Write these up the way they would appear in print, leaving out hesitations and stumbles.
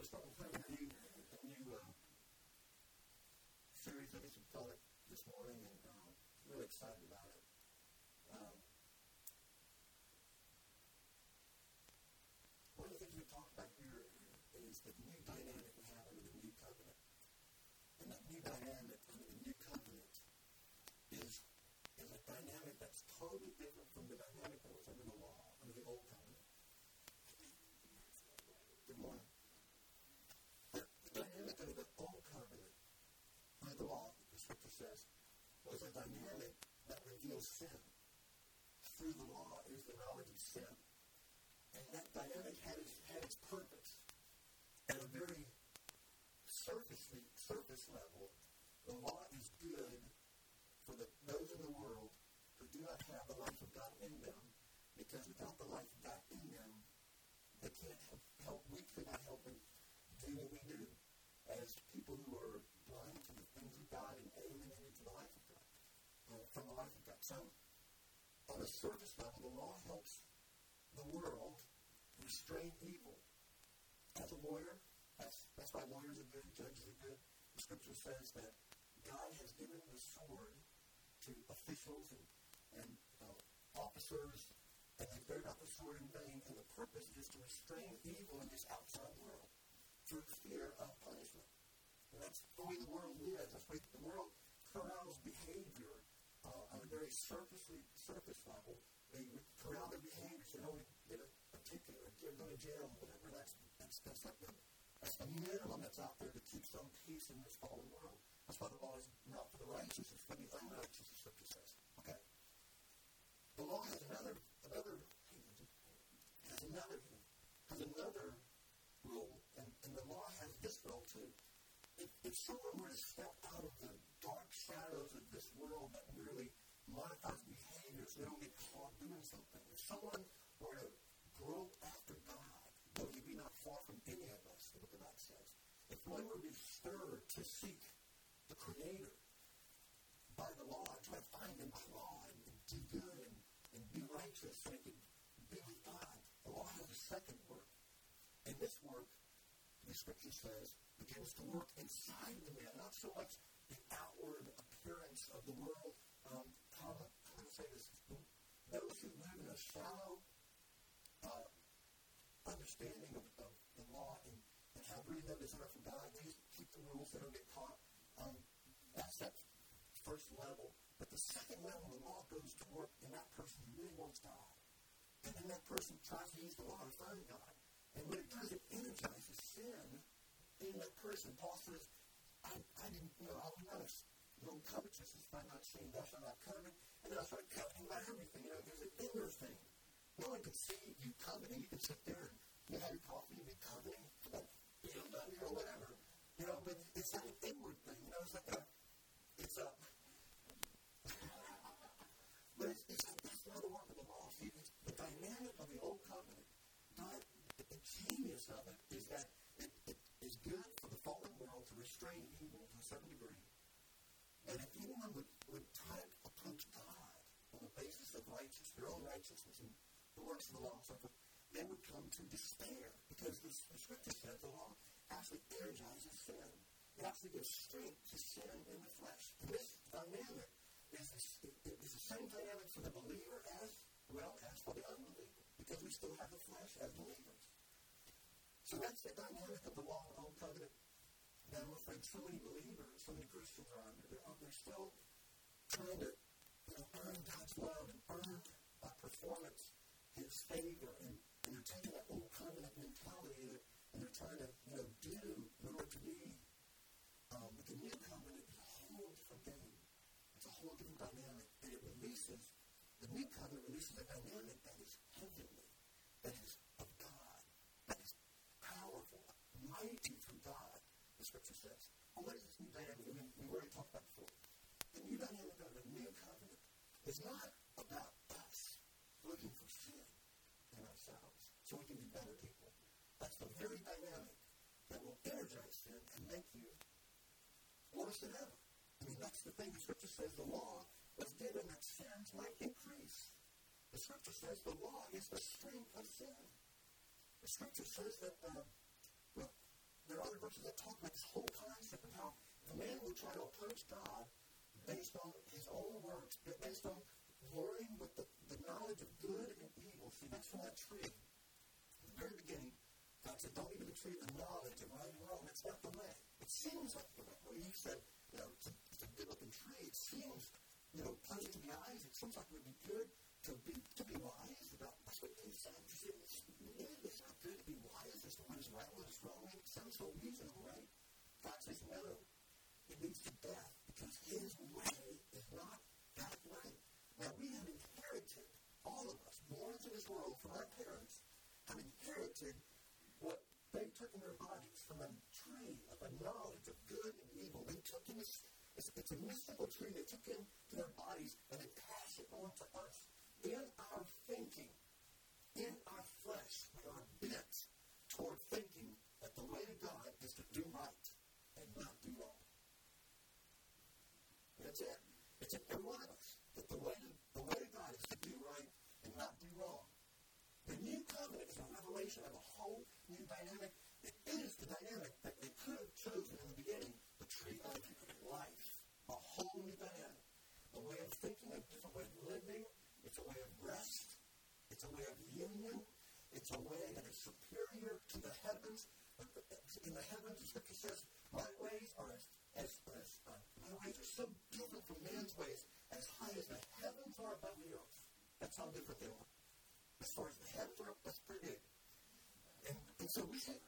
we're starting kind of a new series that we call it this morning, and really excited about it. One of the things we talked about here is the new dynamic we have under the new covenant. And that new dynamic under the new covenant is a dynamic that's totally different from the dynamic that was under the law, under the old covenant. Good morning. The dynamic under the old covenant, under the law, the scripture says, was a dynamic that reveals sin. Through the law is the knowledge of sin. And that dynamic had its purpose. At a very surface level, the law is good for those in the world who do not have the life of God in them, because without the life of God in them, they can't help. We could not help them do what we do as people who are blind to the things of God and alienated to the life of God, from the life of God. So, on a surface level, the law helps the world restrain evil. As a lawyer, that's why lawyers are good, judges are good. The scripture says that God has given the sword to officials and officers, and they bear not the sword in vain, and the purpose is to restrain evil in this outside world through fear of punishment. And that's the way the world lives. That's the way the world corrals behavior on a very surface level. They corral their behaviors. They don't get a ticket or go to jail or whatever. That's the minimum that's out there to keep some peace in this fallen world. That's why the law is not for the righteous, it's for the unrighteous, the scripture says. Okay. The law has another rule, and the law has this role too. If someone were to step out of the dark shadows of this world that really modifies behavior so they don't get caught doing something, if someone were to grow after God, though he be not far from any of us, the book of Acts says, if one were to be stirred to seek the Creator by the law, try to find him by law and do good and be righteous so he can be with God, the law has a second work. And this work, the scripture says, begins to work inside the man, not so much the outward appearance of the world. How to say this? Those who live in a shallow understanding of the law and how really they desire for God, they keep the rules, they don't get caught. That's that first level. But the second level, the law goes to work in that person who really wants God. And then that person tries to use the law to find God. And when it does, it energizes sin in that person. Paul says, I was not a little covetous, if I'm not saying thou shalt not covet, and then I started coveting about everything. There's an inner thing. No one can see you coveting. You can sit there and have your coffee and be coveting, but whatever. But it's not an inward thing. It's like but that's not the work of the law. See, the dynamic of the old covenant, the genius of it is that it is good for the fallen world to restrain evil to a certain degree. And if anyone would try to approach God on the basis of their own righteousness and the works of the law and so forth, they would come to despair, because the scripture says the law actually energizes sin. It actually gives strength to sin in the flesh. And this dynamic is the same dynamic for the believer as well as for the unbeliever, because we still have the flesh as believers. So that's the dynamic of the law and the old covenant that I'm afraid so many believers, so many Christians are under. They're still trying to earn God's love and earn by performance His favor, and they're taking that old covenant mentality and they're trying to do in order to be. But the new covenant is a whole different game. It's a whole different dynamic, and the new covenant releases a dynamic that is heavenly, that is of God, that is powerful, mighty from God, the scripture says. Well, what is this new dynamic? We've already talked about before. The new dynamic of the new covenant is not about us looking for sin in ourselves so we can be better people. That's the very dynamic that will energize sin and make you worse than ever. That's the thing. The scripture says the law was given that sins might increase. The scripture says the law is the strength of sin. The scripture says that there are other verses that talk about this whole concept of how the man will try to approach God based on his own works, based on learning with the knowledge of good and evil. See, that's from that tree. At the very beginning, God said, don't eat of the tree of the knowledge of right and wrong. That's not the way. It seems like the way. When he said, it's a good-looking tree. It seems, pleasant to the eyes. It seems like it would be good to be wise. That's what he said. He said, it's not good to be wise as to what is right, what is wrong. It sounds so reasonable, right? God says, no. It leads to death because his way is not that way. Now, we have inherited, all of us, born into this world from our parents, have inherited what they took in their bodies from a tree of a knowledge of good and evil. They took in this, it's a mystical tree they took into their bodies and they passed it on to us. In our thinking, in our flesh, we are bent toward thinking that the way to God is to do right and not do wrong. That's it. It's in every one of us. That the way to God is to do right and not do wrong. The new covenant is a revelation of a whole new dynamic. It is the dynamic that they could have chosen in the beginning, the tree of life. A whole new dynamic. A way of thinking, a different way of living. It's a way of rest. It's a way of union. It's a way that is superior to the heavens. In the heavens, the scripture says, my ways are my ways are so different from man's ways, as high as the heavens are above the earth. That's how different they are. As far as the heavens are up, that's pretty big. And so we should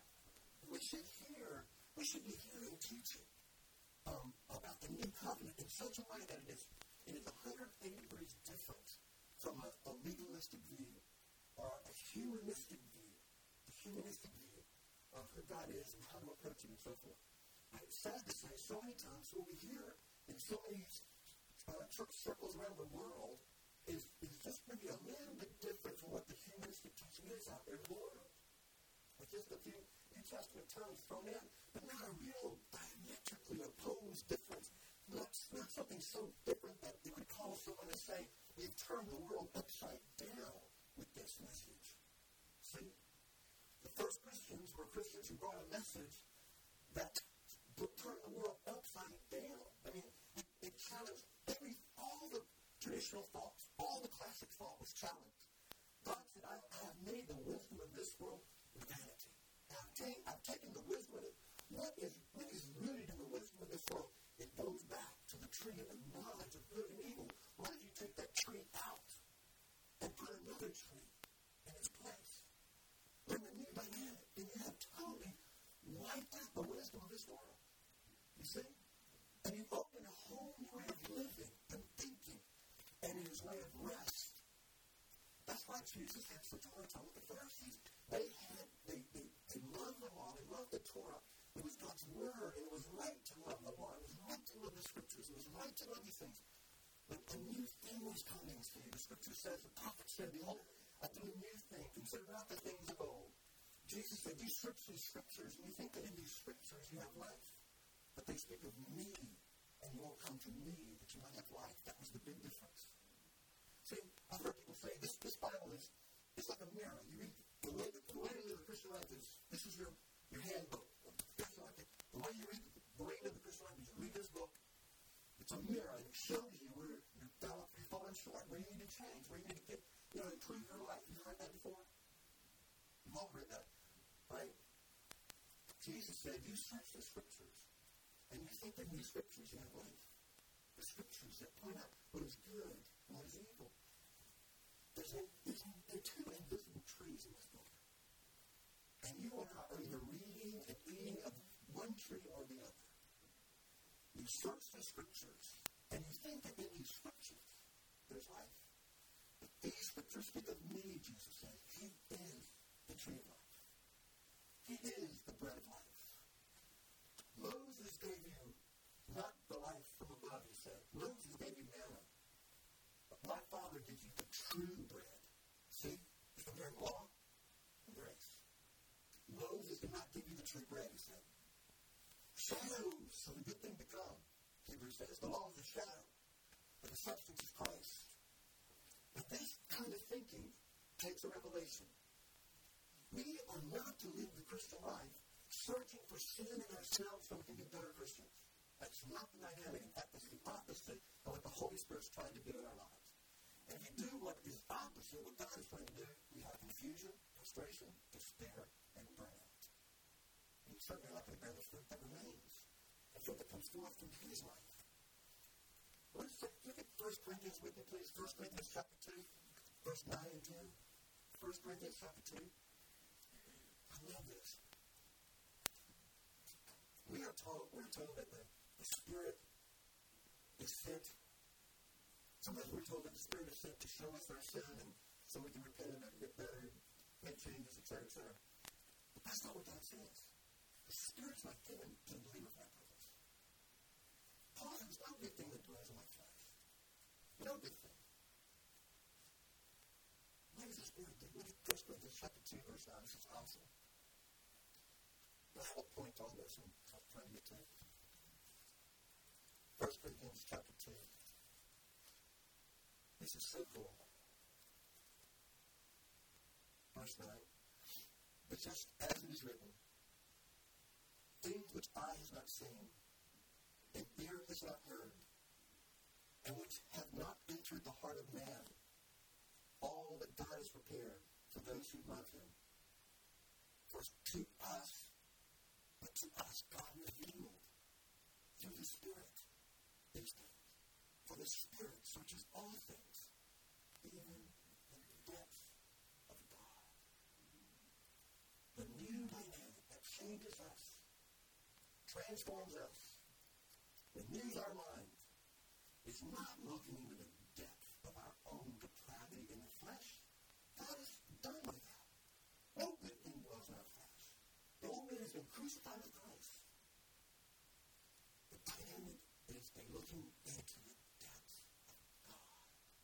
be hearing teaching about the new covenant in such a way that it is 180 degrees different from a legalistic view or a humanistic view of who God is and how to approach him and so forth. It's sad to say, so many times what we hear in so many church circles around the world is just maybe a little bit different from what the humanistic teaching is out there in the world. With just a few New Testament terms thrown in, but not a real diametrically opposed difference. Not something so different that it would cause someone to say, we've turned the world upside down with this message. See? The first Christians were Christians who brought a message that turned the world upside down. I mean, it challenged all the traditional thoughts, all the classic thought was challenged. God said, I have made the wisdom of this world vanity. I've taken the wisdom of it. What is rooted in the wisdom of this world? It goes back to the tree of the knowledge of good and evil. Why did you take that tree out and put another tree in its place? In the new dynamic, and you have totally wiped out the wisdom of this world. You see? And you open a whole new way of living and thinking and his way of rest. That's why Jesus had such a hard time with the Pharisees. They loved the law, they loved the Torah. It was God's word, and it was right to love the law. It was right to love the scriptures. It was right to love these things. But a new thing was coming. See, the scripture says, the prophet said, behold, I do a new thing. Consider not the things of old. Jesus said, you search these scriptures, and you think that in these scriptures you have life. But they speak of me, and you won't come to me that you might have life. That was the big difference. See, I've heard people say, this Bible is like a mirror. You read the way to live the Christian life is, this is your handbook. The way you read the Christian life is you read this book. It's a mirror, and it shows you where you're falling short, where you need to change, where you need to get, improve your life. You've heard that before? You've all heard that, right? Jesus said, you search the scriptures, and you think that in these scriptures you have life. The scriptures that point out what is good and what is evil. There are two invisible trees in this book. And you and I are either reading and eating of one tree or the other. You search the scriptures, and you think that in these scriptures there's life. But these scriptures speak of me, Jesus said. He is the tree of life. He is the bread of life. Moses gave you not the life from above, he said. Moses gave you manna. But my Father gives you the true bread. See? It's the very law and grace. Moses did not give you the true bread, he said. Shadows of the good thing to come. Hebrews says the law is a shadow, but the substance is Christ. But this kind of thinking takes a revelation. We are not to live the Christian life searching for sin in ourselves so we can be better Christians. That's not the dynamic. In fact, it's the opposite of what the Holy Spirit's trying to do in our lives. And if you do what is opposite of what God is trying to do, we have confusion, frustration, despair, and burnout. And you're certainly not going to bear the fruit that remains. The fruit that comes forth from his life. Let's look at 1 Corinthians with me, please. 1 Corinthians chapter 2, verse 9 and 10. 1 Corinthians chapter 2. I love this. We're told that the Spirit is sent. Sometimes we're told that the Spirit is sent to show us our sin and so we can repent and get better, make changes, etc., etc. But that's not what God says. The Spirit's not given to the believer for that purpose. Paul says, no good thing that dwells in my flesh. No good thing. What does the Spirit do? Look at 1 Corinthians chapter 2, verse 9. This is awesome. I have a point on this and I'm trying to get to it. 1 Corinthians chapter 2. This is so cool. Verse 9. But just as it is written, things which eye has not seen, and ear has not heard, and which have not entered the heart of man, all that God has prepared for those who love him. For to us, God revealed through the Spirit these things. For the Spirit searches all things, even the depths of God. The new dynamic that changes us, transforms us, renews our mind, is not looking into the depth of our own depravity in the flesh. God is done with that. No good thing dwells in our flesh. The old man has been crucified with Christ. The dynamic is a looking into the depths of God.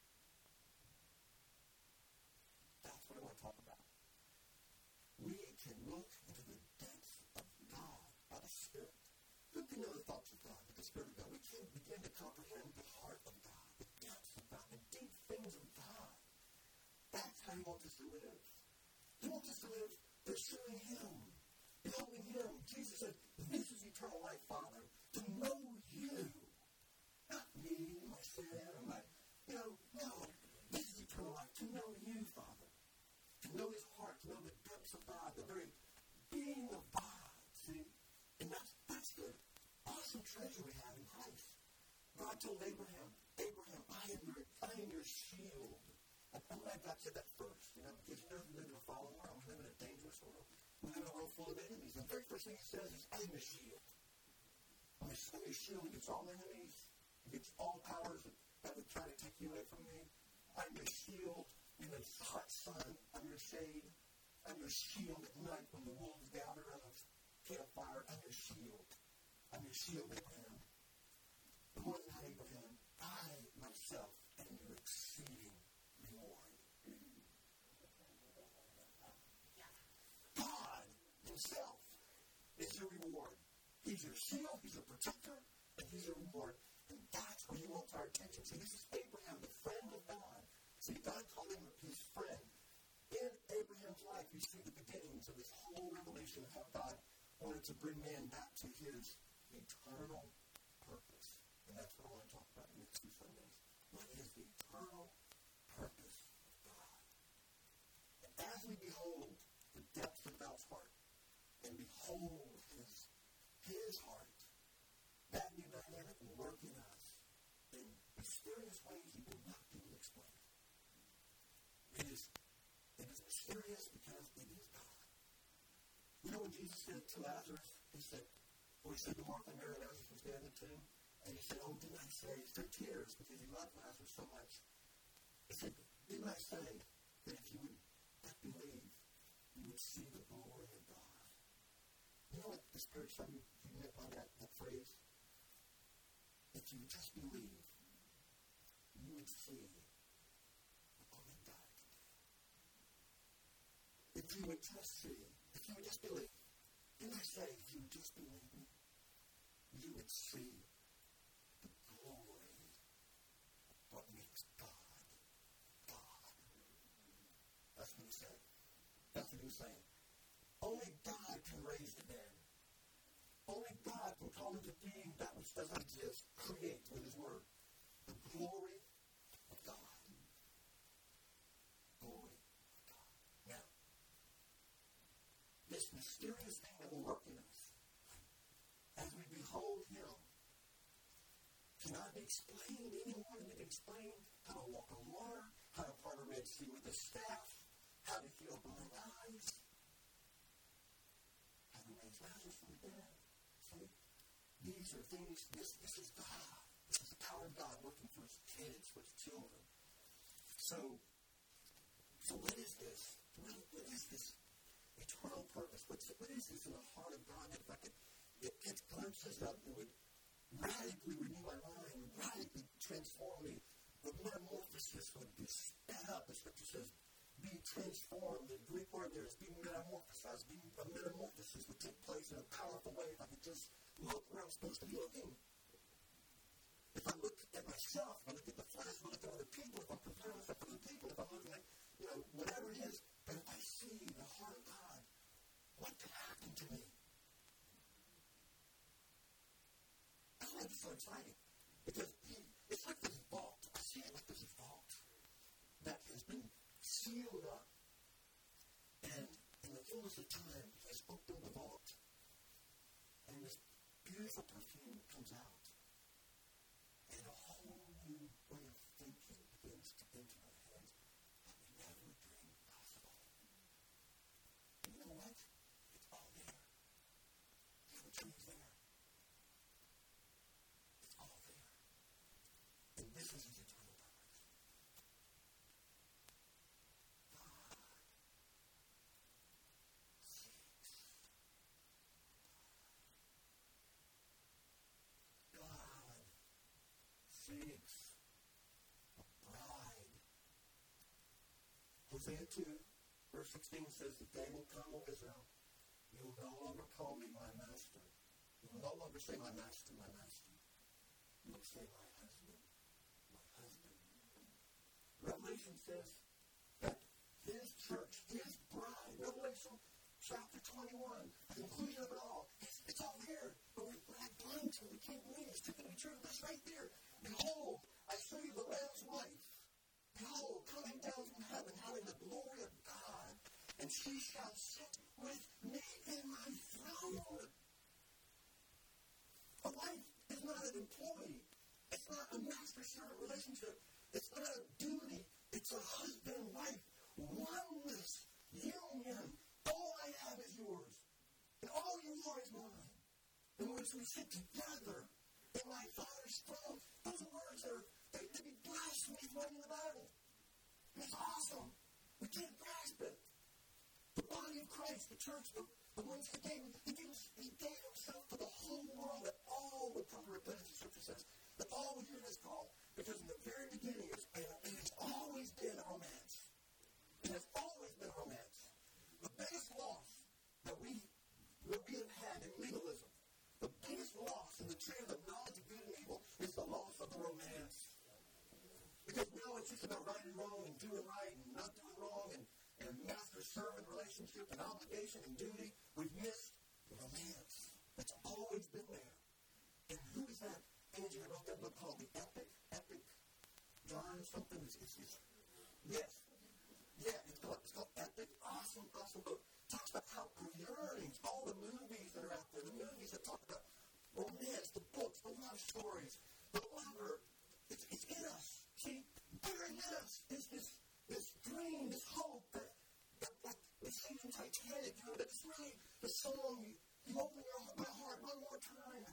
That's what I want to talk about. We can look into the depths of God by the Spirit. Who can know the thoughts of God with the Spirit of God? We can begin to comprehend the heart of God, the depths of God, the deep things of God. That's how he wants us to live. He wants us to live pursuing him, beholding him. Jesus said, this is eternal life, Father, to know you. Not me, my sin, or my, no. This is eternal life, to know you, Father. To know his heart, to know the depths of God, the very being of God. See? And that's the awesome treasure we have in Christ. God told Abraham, I am your shield. I'm glad God said that first, because he knows we live in a fallen world. We live in a dangerous world. We live in a world full of enemies. The very first thing he says is, I am your shield. I'm your shield against all enemies, against all powers that would try to take you away from me. I'm your shield in the hot sun. I'm your shade. I'm your shield at night when the wolves gather around the campfire. I'm your shield. I'm your shield, Abraham. But more than that, Abraham, I myself am your exceeding reward. God himself is your reward. He's your shield, he's your protector, and he's your reward. And that's where he wants our attention. See, this is Abraham, the friend of God. See, God called him his friend. In Abraham's life, you see the beginnings of this whole revelation of how God wanted to bring man back to his eternal purpose. And that's what I want to talk about in the next few Sundays. What is the eternal purpose of God? And as we behold the depths of God's heart and behold his heart, that new dynamic will work in us in mysterious ways we will not be able to explain. It is mysterious because it is God. You know when Jesus said to Lazarus, he said to Martha and Mary, Lazarus was dead in the tomb, and he said, oh, didn't I say, through tears, because he loved Lazarus so much, he said, didn't I say that if you would but believe, you would see the glory of God? You know what the Spirit showed me he meant by that phrase? If you would just believe, you would see what only God can do. If you would just see, if you would just believe, didn't I say if you would just believe me, you would see the glory of what makes God, God. That's what he said. That's what he was saying. Only God can raise the dead. We're called into being that which doesn't exist, create with his word. The glory of God. Glory of God. Now, this mysterious thing that will work in us, as we behold him, cannot be explained any more than we can explain how to walk on water, how to part a Red Sea with a staff, how to heal blind eyes, how to raise Lazarus from the dead. See, these are things, this is God. This is the power of God working for his kids, for his children. So what is this? What is this eternal purpose? What is this in the heart of God? If I could get glimpses of it, would radically renew my mind, would radically transform me. The metamorphosis would be sped up. The scripture says, be transformed. The Greek word there is be metamorphosized. A metamorphosis would take place in a powerful way if I could just look where I'm supposed to be looking. If I look at myself, if I look at the flesh, if I look at other people, if I'm comparing myself to other people, if I'm looking at, whatever it is, but if I see the heart of God, what could happen to me? That's why it's so exciting. Because it's like this vault. I see it like this vault that has been sealed up. And in the fullness of time, he has opened the vault. And this beautiful perfume comes out. And a whole new way of thinking begins to enter our heads that we never dreamed possible. And you know what? It's all there. The opportunity's there. It's all there. And this is his eternal purpose. God seeks a bride. Hosea 2, verse 16 says, the day will come, O Israel, you will no longer call me my master. You will no longer say my master, my master. You will say my husband, my husband. Revelation says that his church, his bride, Revelation chapter 21, the conclusion of it all, it's all here. But we're not blind to it. We can't believe it's too good to be true. That's right there. Behold, I show you the Lamb's wife. Behold, coming down from heaven, having the glory of God, and she shall sit with me in my throne. A wife is not an employee. It's not a master-servant relationship. It's not a duty. It's a husband and wife. Oneness, union. All I have is yours. And all you are is mine. In which we sit together in my Father's throne. Those words they be blasphemy running in the Bible. And it's awesome. We can't grasp it. The body of Christ, the church, the ones he gave himself to the whole world, that all would come to repentance, the scripture says, that all would hear his call. Because in the very beginning, it has always been a romance. It has always been a romance. The biggest loss that we have had in legalism, the biggest loss in the tree of the knowledge of good and evil, is the loss of the romance. Because now it's just about right and wrong and doing right and not doing wrong and master-servant relationship and obligation and duty. We've missed the romance that's always been there. And who is that? Angie wrote that book called The Epic John something. Yes. Yeah, it's called Epic. Awesome book. Talks about how yearnings, all the movies that are out there, the movies that talk about romance, the books, the love stories, the lover, it's in us. See, buried in us is this dream, this hope that we sing in Titanic, that's really the song you open my heart one more time.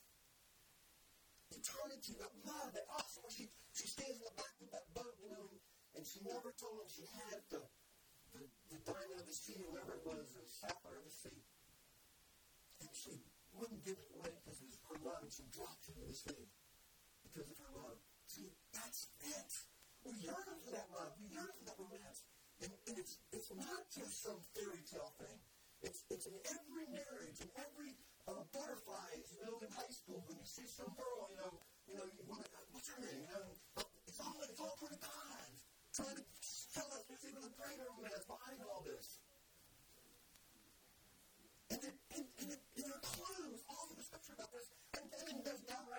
Eternity, that love, that awesome. She stands in the back of that boat, and she never told him she had the diamond of the sea, whatever it was, the sapphire of the sea. And she wouldn't give it away because it was her love, and she dropped it in the sea because of her love. See, that's it. We yearn for that love. We yearn for that romance. And it's not just some fairy tale thing. It's in every marriage, in every butterflies, in high school, when you see some girl, what's her name? It's all part of God. Trying to tell us there's even a greater romance behind all this. And it includes all of the scripture about this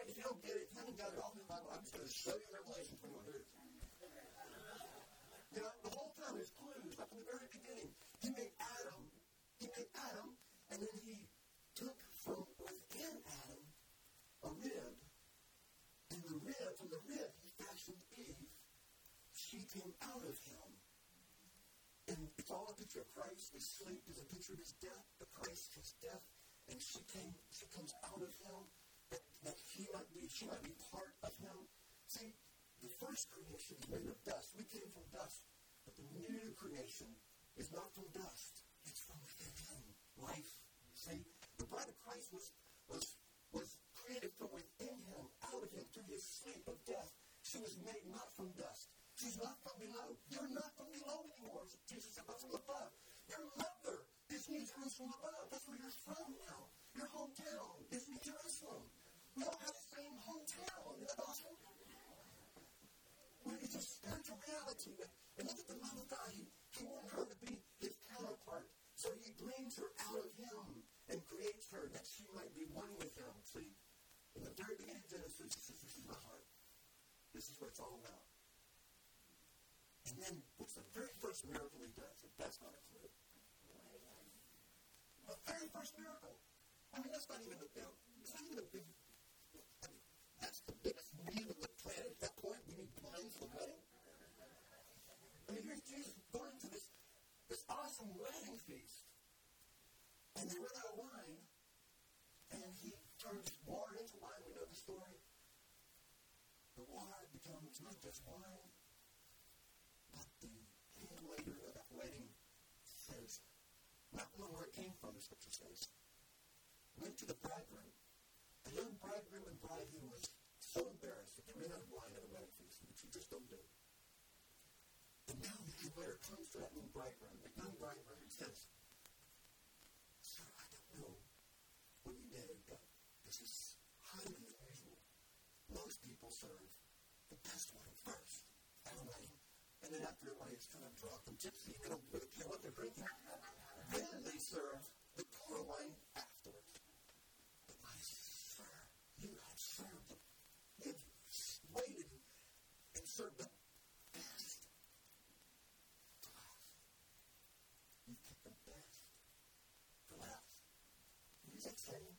if you don't get it, if you haven't got it all in the Bible, I'm just going to show you Revelation 21. Here it is. You know, the whole time there's clues. Up in the very beginning, he made Adam, and then he took from within Adam a rib, and from the rib, he fashioned Eve. She came out of him. And it's all a picture of Christ. His sleep is a picture of his death. The Christ, his death. And she comes out of him. That she might be part of him. See, the first creation is made of dust. We came from dust. But the new creation is not from dust. It's from within him. Life. See, the bride of Christ was created from within him, out of him, through his sleep of death. She was made not from dust. She's not from below. You're not from below anymore. Jesus said, but from above. Your mother is New Jerusalem above. That's where you're from now. Your hometown is New Jerusalem. We all have the same hometown. Isn't that awesome? It's a spiritual reality. And look at the love of God. He wanted her to be his counterpart. So he brings her out of him and creates her that she might be one with him. See, in the very beginning of Genesis, he says, this is my heart. This is what it's all about. And then, what's the very first miracle he does? If that's not a clue. The very first miracle. I mean, that's not even a big, that's the biggest need of the planet at that point. We need wine for the wedding. I mean, here's Jesus going to this awesome wedding feast. And they run out of wine. And he turns water into wine. We know the story. The water becomes not just wine. But the handlater of that wedding says, not knowing where it came from, the scripture says, went to the bridegroom. The young bridegroom and bride who was so embarrassed that they ran out of wine at a wedding feast, which you just don't do. And now the handlater comes to that young bridegroom, and says, sir, I don't know what you did, but this is highly unusual. Most people serve the best wine first at a wedding. And then after everybody's kind of drunk and tipsy, they don't really care what they're drinking. Then they serve the poor wine afterwards. But my sir, you have served them. You've waited and served the best to last. You kept the best for last. What is that saying?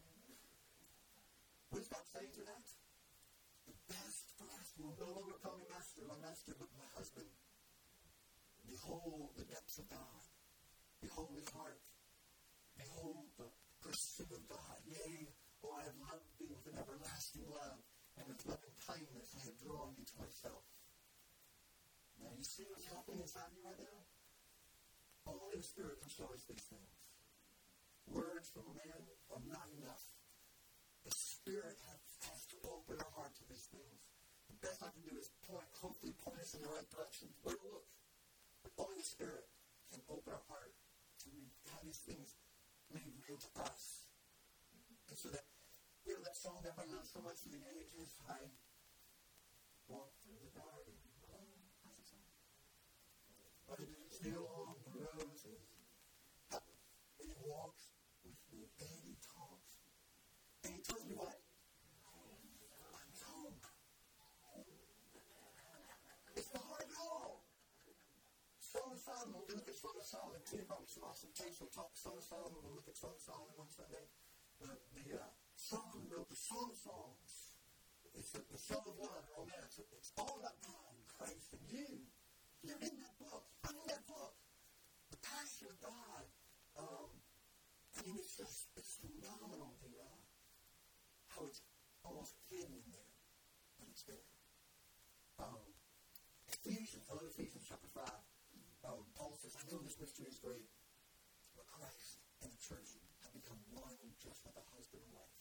What is God saying to that? The best for last. You will no longer call me master, but my husband. Behold the depths of God. Behold his heart. Behold the pursuit of God. Yea, I have loved thee with an everlasting love, and with loving kindness I have drawn thee to myself. Now you see what's happening inside you right now? Only the Spirit can show us these things. Words from man are not enough. The Spirit has to open our heart to these things. The best I can do is hopefully point us in the right direction. Where to look? But only the Spirit can open our heart to have these things made real to us. And so that, that song that I know so much through the ages, I walk through the garden. How's it sound? I do still on the roses. And he walks with me, and he talks. And he tells me what? I'm home. It's the heart of all. Song of Solomon, we'll look at Song of Solomon. Tina brought me some awesome tapes. We'll talk Song of Solomon. We'll look at Song of Solomon one Sunday. Solomon wrote the Song of Songs. It's the song of love, romance. It's all about God and Christ and you. You're in that book. I'm in that book. The passion of God. I mean, it's phenomenal how it's almost hidden in there. But it's there. Ephesians chapter 5. Paul says, I know this mystery is great, but Christ and the church have become one just like a husband and wife.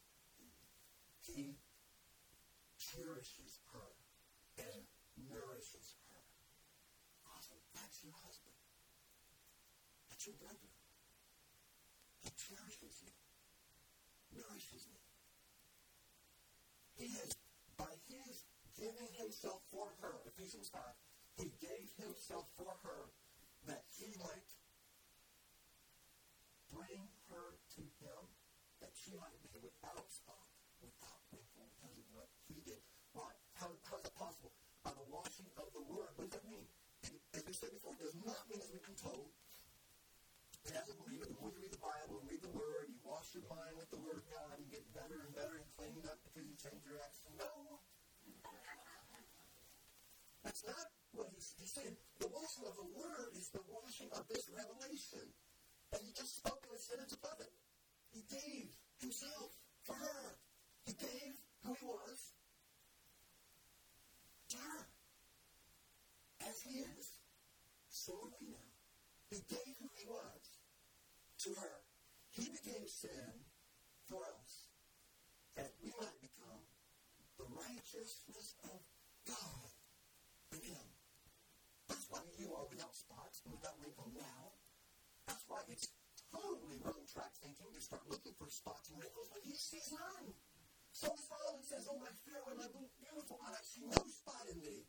He cherishes her and nourishes her. Awesome. That's your husband. That's your brother. He cherishes you, nourishes you. He has, by his giving himself for her, Ephesians 5, he gave himself for her that he might bring her to him, that she might be without spot, without wrinkle, he did. Why? How is that possible? By the washing of the word. What does that mean? As we said before, it does not mean, as we've been told, that as a believer, the more you read the Bible and read the word, you wash your mind with the word of God and get better and better and cleaned up because you change your action. No. That's not what he's saying. The washing of the word is the washing of this revelation. And he just spoke in a sentence above it. He gave himself for her. He gave who he was to her. As he is, so are we now. He gave who he was to her. He became sin for us, that we might become the righteousness of God in him. That's why you are without spots and without wrinkle now. That's why it's totally wrong track thinking to start looking for spots and wrinkles when he sees none. So the Father says, oh, my fair one, my beautiful one, I see no spot in thee.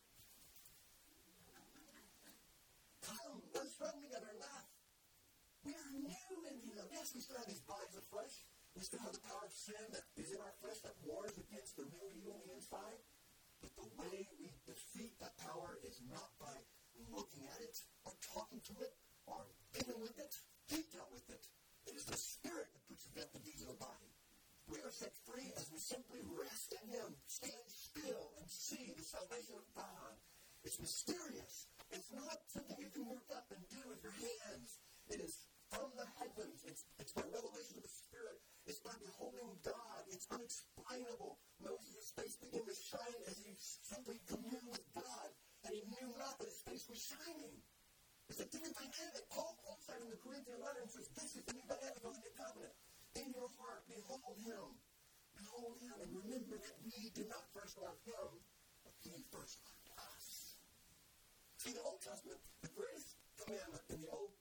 Come, let's run together and laugh. We are new in him. Yes, we still have these bodies of flesh. We still have the power of sin that is in our flesh that wars against the real you on the inside. But the way we defeat that power is not by looking at it or talking to it or dealing with it. He dealt with it. It is the Spirit that puts to death the deeds of the body. We are set free as we simply rest in him, stand still and see the salvation of God. It's mysterious. It's not something you can work up and do with your hands. It is from the heavens. It's by revelation of the Spirit. It's by beholding God. It's unexplainable. Moses' face began to shine as he simply communed with God, and he knew not that his face was shining. It's a different dynamic. Paul calls that in the Corinthian letter and says, this is the new dynamic of the new covenant. In your heart, behold him. Behold him, and remember that we did not first love him, but he first loved us. See, the Old Testament, the greatest commandment in the Old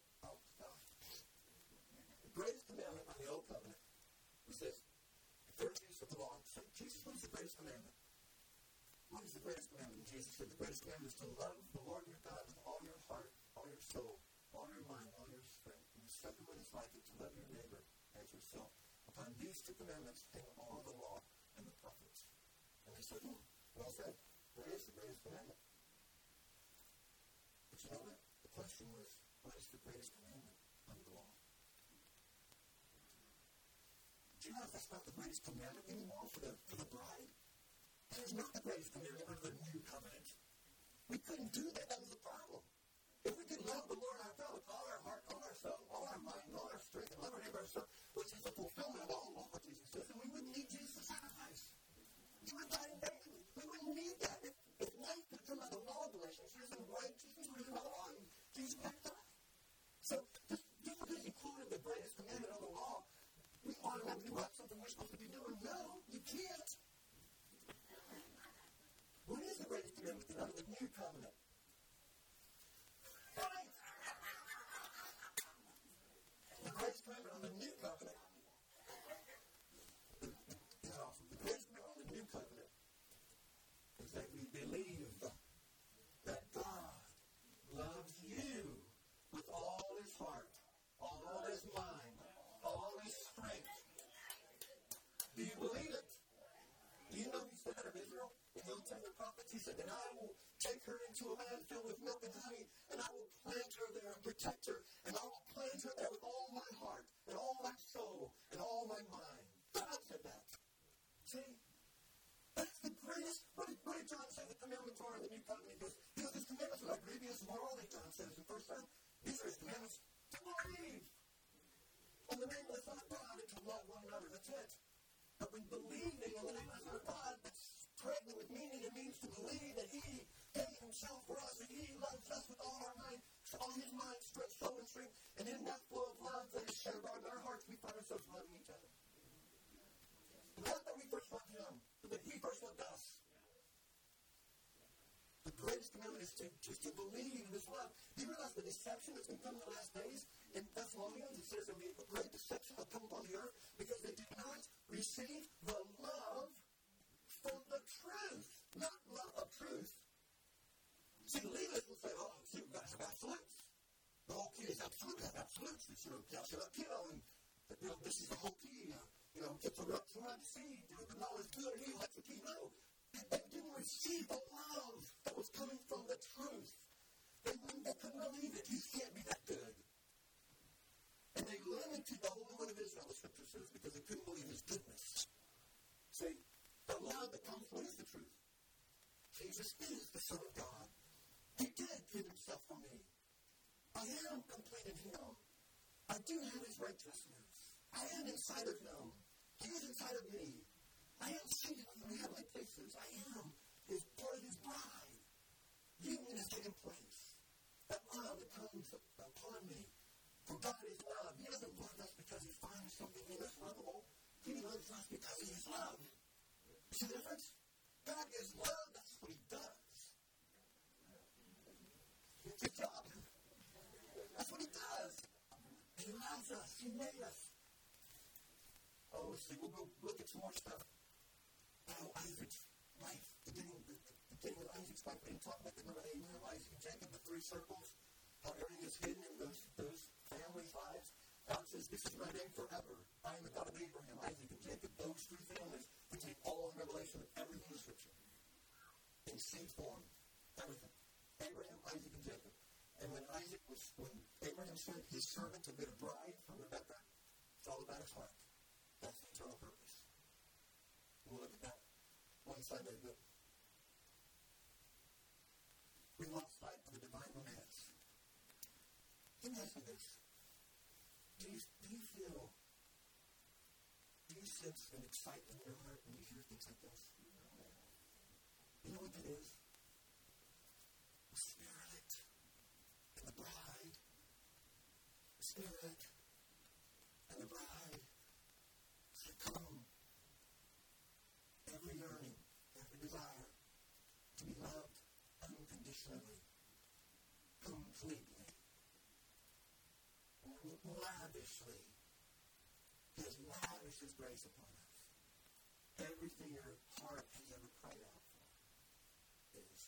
Covenant was this. The first use of the law. So Jesus, what is the greatest commandment? What is the greatest commandment? Jesus said the greatest commandment is to love the Lord your God with all your heart, all your soul, all your mind, all your strength. And the second one is like it, to love your neighbor as yourself. Upon these two commandments hang all the law and the prophets. And they said, well said. What is the greatest commandment? But you know what? The question was, what is the greatest commandment under the law? Do you know that's not the greatest commandment anymore for the bride? That is not the greatest commandment under the new covenant. We couldn't do that. That was the problem. If we could love the Lord our God with all our heart, all our soul, all our mind, all our strength, and love our neighbor ourselves, which is the fulfillment of all the law, what Jesus says, then we wouldn't need Jesus to sacrifice. He would die in vain. We wouldn't need that. If life could come out of the law of relationships, then righteousness would come out of the law. Jesus would have to die. So just because you quoted the greatest commandment of the law, we automatically do something we're supposed to be doing. No, you can't. What is the greatest commandment under the new covenant? The greatest commandment on the new covenant. The greatest commandment on the new covenant is that we believe that God loves you with all his heart, all his mind, all his strength. Do you believe it? Do you know he said that of Israel in the Old Testament prophets? He said, and I will take her into a land filled with milk and honey, and I will plant her there and protect her, and I will plant her there with all my heart, and all my soul, and all my mind. God said that. See? That's the greatest. What did John say? The commandments are in the new covenant. He goes, these commandments are like grievous morally, John says in 1 John. These are his commandments to believe in the name of the Son of God and to love one another. That's it. But when believing in the name of the Son of God, that's pregnant with meaning. It means to believe that he gave himself for us, that he loves us with all our mind, all his mind, strength, soul, and strength. And in that flow of love that is shared by our hearts, we find ourselves loving each other. Not that we first loved him, but that he first loved us. The greatest commandment is to believe in this love. Do you realize the deception that's going to come in the last days? In Thessalonians, it says there'll be a great deception that will come upon the earth because they did not receive the love from the truth. Not love of truth. See, the legalists will say, oh, see, you guys have absolutes. The whole key is absolute. Have absolutes. Thou shalt not kill. And, this is the whole key. It's a rough seed. The law is good and evil. That's the key. No. see the love that was coming from the truth. They couldn't believe it. He can't be that good. And they limited the Holy One of Israel, the Scripture says, because they couldn't believe his goodness. See, the love that comes from is the truth. Jesus is the Son of God. He did give himself for me. I am complete in him. I do have his righteousness. I am inside of him. He is inside of me. I am seated in the heavenly places. I am his part of his bride. Union is taking place. That love that comes upon me. For God is love. He doesn't love us because he finds something in us lovable. He loves us because he is love. You see the difference? God is love. That's what he does. Good job. That's what he does. He loves us. He made us. Oh, let's see. We'll go look at some more stuff. Isaac's life. Beginning of Isaac's life. We didn't talk about the number 8 of Isaac and Jacob, the 3 circles. How everything is hidden in those families' lives. God says, this is my name forever. I am the God of Abraham, Isaac, and Jacob. Those 3 families. We take all the revelation of everything in Scripture. In seed form. Everything. Abraham, Isaac, and Jacob. And when Abraham sent his servant to get a bride from Rebekah, it's all about his heart. That's the eternal purpose. We'll look at that one Sunday, but we lost sight of the divine romance. Let me ask you this. Do you sense an excitement in your heart when you hear things like this? You know what that is? The Spirit and the bride. The Spirit and the bride. So come. Every yearning, every desire to be loved unconditionally, completely, lavishly. He has lavished his grace upon us. Everything your heart has ever cried out for is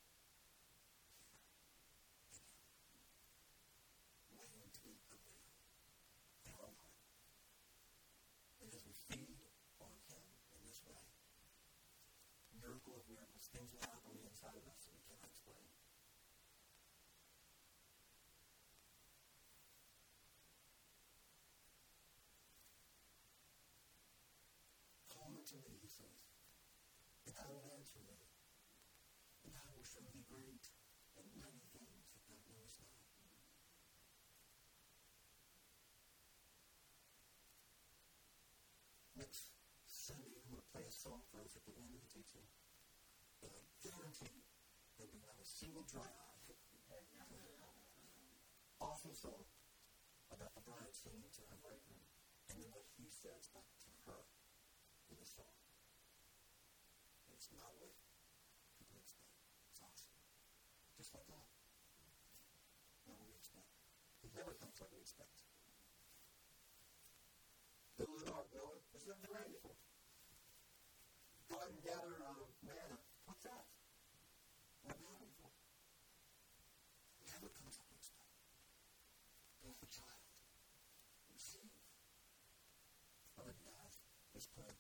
waiting to be available in our own heart. And as we feed on him in this way, miracle of miracles, things will happen on the inside of us that we cannot explain. Call unto me, he says, and I will answer thee, and I will show thee great and mighty things that thou knowest not. Next Sunday, I'm going to play a song for us at the end of the teaching. But I guarantee you, there'll be not a single dry eye. Awesome song about the bride singing to her bridegroom, and then what he says back to her in the song. And it's not what people expect. It's awesome. Just like that. Not what we expect. It never comes like we expect. Build an ark, Noah. There's nothing ready for. Go ahead and gather manna. What's that? What am I having for? Never comes like we expect. Build a child. Receive. I love you guys. Let's pray.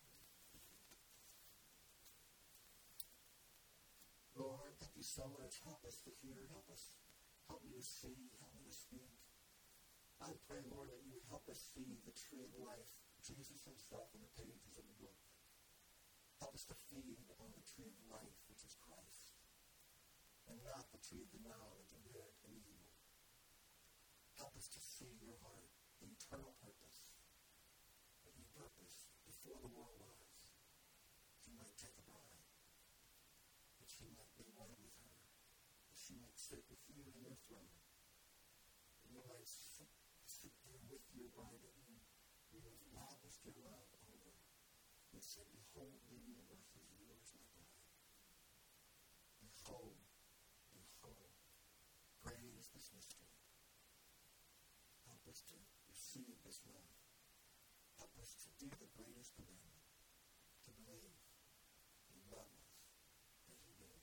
Lord, thank you so much. Help us to hear. Help me to see. Help me to speak. I pray, Lord, that you would help us see the tree of life, Jesus himself, in the pages of the book. Help us to feed on the tree of life, which is Christ, and not the tree of the knowledge of good and evil. Help us to see your heart, the eternal purpose that you purposed before the world was. That you might take a bride, that she might be one with her, that she might sit with you in your throne, that you might sit there with your bride, that you have lavished your love over, and said, behold, the universe is yours, my bride. Behold, behold, great is this mystery. Help us to receive this love. Help us to do the greatest commandment, to believe you love us as you do.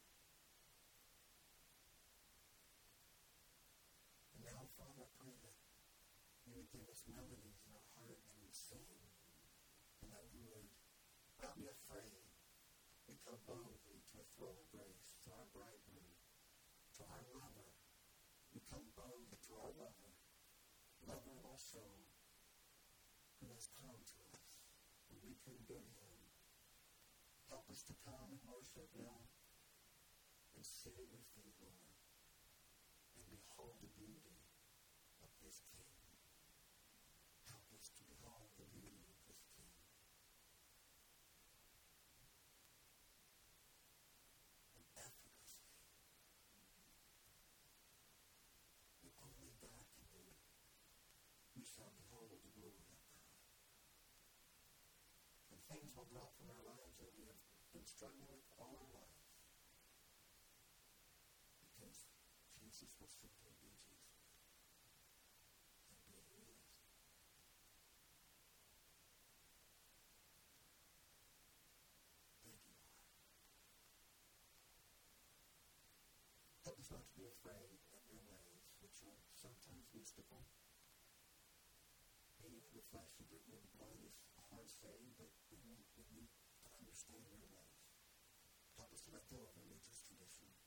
And now, Father, I pray that you would give us melodies in our heart and we would sing, and that we would not be afraid. We come boldly to to a throne of grace, to our bridegroom, to our lover. We come boldly to our lover, lover of our soul, who has come to us when we couldn't get him. Help us to come and worship now and sit at your feet, Lord, and behold the beauty of this King. Help us to behold the beauty of this King. And effortlessly, what only God can do, we shall behold the glory of God. And things will drop from our lives that we have been struggling with all our lives. Because Jesus will simply be Jesus. And be who he is. Thank you, Lord. Help us not to be afraid of your ways, which are sometimes mystical. Being in the flesh and written in the blood is a hard saying, but we need to understand your ways. Help us to let go of religious tradition.